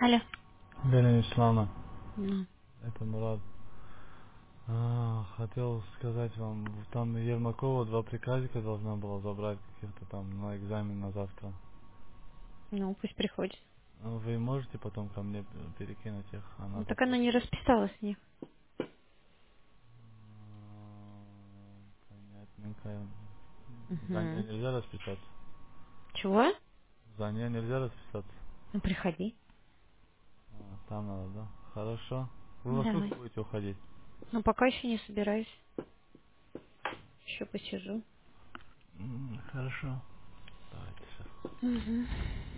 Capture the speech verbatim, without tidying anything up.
Алло. Галина Исламовна, Ну, это Мурат. А, хотел сказать вам, там Ермакова два приказика должна была забрать каких-то там на экзамен на завтра. ну, пусть приходит. А вы можете потом ко мне перекинуть их? Она Ну, там так она хочет. не расписалась с них. М, Понятненько. За нее Угу. нельзя расписаться? Чего? За нее нельзя расписаться? Ну, приходи. А, там надо, да? Хорошо. Вы во сколько Давай. будете уходить? Ну, пока еще не собираюсь. Еще посижу. М, Хорошо. Давайте сейчас. Угу.